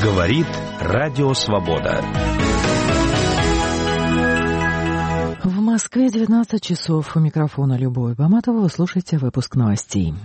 Говорит Радио Свобода. В Москве 19 часов. У микрофона Любовь Баматова. Вы слушаете выпуск новостей.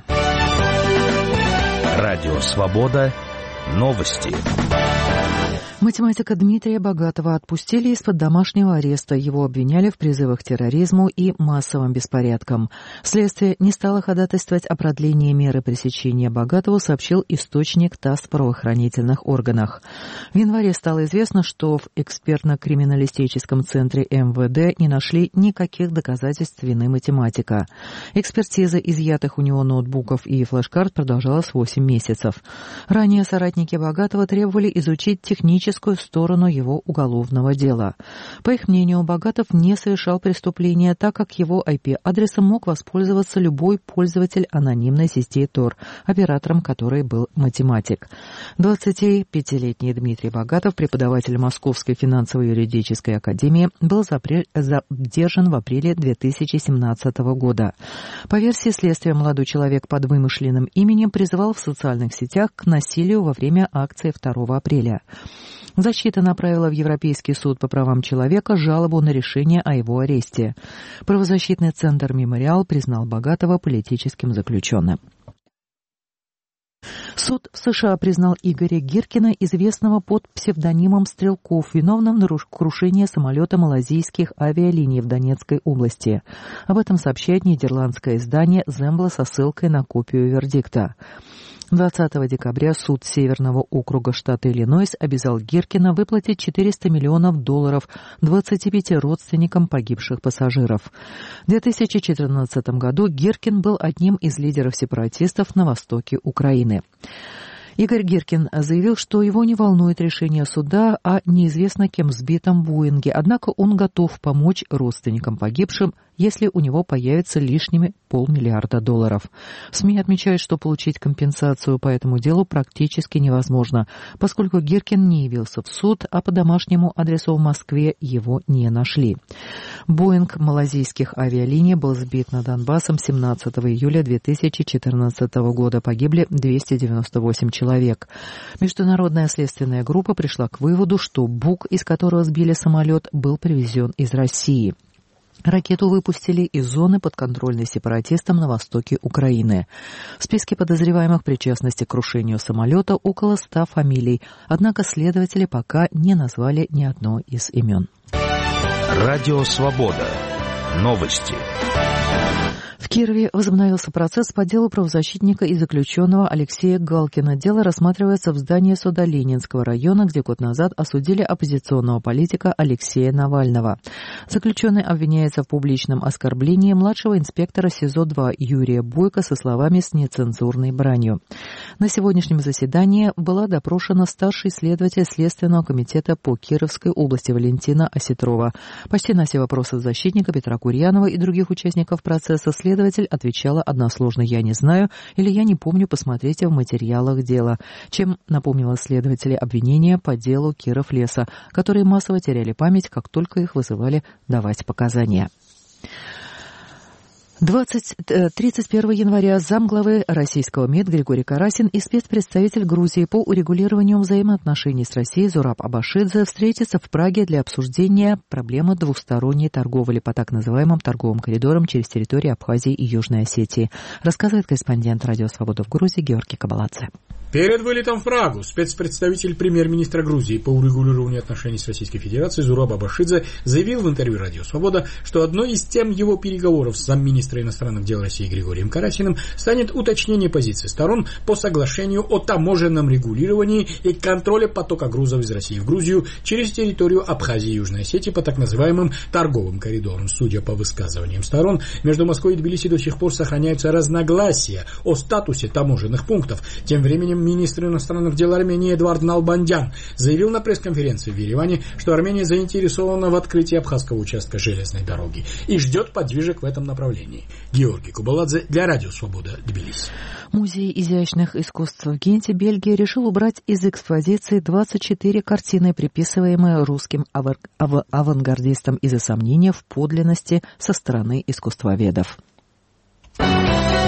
Радио Свобода. Новости. Математика Дмитрия Богатова отпустили из-под домашнего ареста. Его обвиняли в призывах к терроризму и массовым беспорядкам. Следствие не стало ходатайствовать о продлении меры пресечения Богатову, сообщил источник ТАСС в правоохранительных органах. В январе стало известно, что в экспертно-криминалистическом центре МВД не нашли никаких доказательств вины математика. Экспертиза изъятых у него ноутбуков и флеш-карт продолжалась 8 месяцев. Ранее соратники Богатова требовали изучить техническую сторону его уголовного дела. По их мнению, Богатов не совершал преступления, так как его IP-адресом мог воспользоваться любой пользователь анонимной сети Tor, оператором которой был математик. 25-летний Дмитрий Богатов, преподаватель Московской финансово-юридической академии, был задержан в апреле 2017 года. По версии следствия, молодой человек под вымышленным именем призывал в социальных сетях к насилию во время акции 2 апреля. Защита направила в Европейский суд по правам человека жалобу на решение о его аресте. Правозащитный центр «Мемориал» признал Богатова политическим заключенным. Суд в США признал Игоря Гиркина, известного под псевдонимом Стрелков, виновным в крушении самолета малайзийских авиалиний в Донецкой области. Об этом сообщает нидерландское издание «Зембла» со ссылкой на копию вердикта. 20 декабря суд Северного округа штата Иллинойс обязал Гиркина выплатить $400 миллионов 25 родственникам погибших пассажиров. В 2014 году Гиркин был одним из лидеров сепаратистов на востоке Украины. Игорь Гиркин заявил, что его не волнует решение суда о неизвестно кем сбитом Боинге, однако он готов помочь родственникам погибшим, если у него появится лишними $500 миллиона. СМИ отмечают, что получить компенсацию по этому делу практически невозможно, поскольку Гиркин не явился в суд, а по домашнему адресу в Москве его не нашли. Боинг малайзийских авиалиний был сбит над Донбассом 17 июля 2014 года. Погибли 298 человек. Международная следственная группа пришла к выводу, что БУК, из которого сбили самолет, был привезен из России. Ракету выпустили из зоны, подконтрольной сепаратистам на востоке Украины. В списке подозреваемых причастности к крушению самолета около 100 фамилий, однако следователи пока не назвали ни одно из имен. Радио Свобода. Новости. В Кирове возобновился процесс по делу правозащитника и заключенного Алексея Галкина. Дело рассматривается в здании суда Ленинского района, где год назад осудили оппозиционного политика Алексея Навального. Заключенный обвиняется в публичном оскорблении младшего инспектора СИЗО-2 Юрия Бойко со словами с нецензурной бранью. На сегодняшнем заседании была допрошена старший следователь Следственного комитета по Кировской области Валентина Осетрова. Почти на все вопросы защитника Петра Курьянова и других участников процесса следователь отвечала односложно «я не знаю» или «я не помню, посмотрите в материалах дела», чем напомнила следователи обвинения по делу Киров-Леса, которые массово теряли память, как только их вызывали давать показания. 31 января замглавы российского МИД Григорий Карасин и спецпредставитель Грузии по урегулированию взаимоотношений с Россией Зураб Абашидзе встретятся в Праге для обсуждения проблемы двусторонней торговли по так называемым торговым коридорам через территории Абхазии и Южной Осетии, рассказывает корреспондент Радио Свобода в Грузии Георгий Кабаладзе. Перед вылетом в Прагу спецпредставитель премьер-министра Грузии по урегулированию отношений с Российской Федерацией Зураб Абашидзе заявил в интервью Радио Свобода, что одной из тем его переговоров с замминистра иностранных дел России Григорием Карасиным станет уточнение позиции сторон по соглашению о таможенном регулировании и контроле потока грузов из России в Грузию через территорию Абхазии и Южной Осетии по так называемым торговым коридорам. Судя по высказываниям сторон, между Москвой и Тбилиси до сих пор сохраняются разногласия о статусе таможенных пунктов. Тем временем министр иностранных дел Армении Эдуард Налбандян заявил на пресс-конференции в Ереване, что Армения заинтересована в открытии абхазского участка железной дороги и ждет подвижек в этом направлении. Георгий Кабаладзе для Радио Свобода, Тбилиси. Музей изящных искусств в Генте, Бельгия, решил убрать из экспозиции 24 картины, приписываемые русским авангардистам из-за сомнения в подлинности со стороны искусствоведов.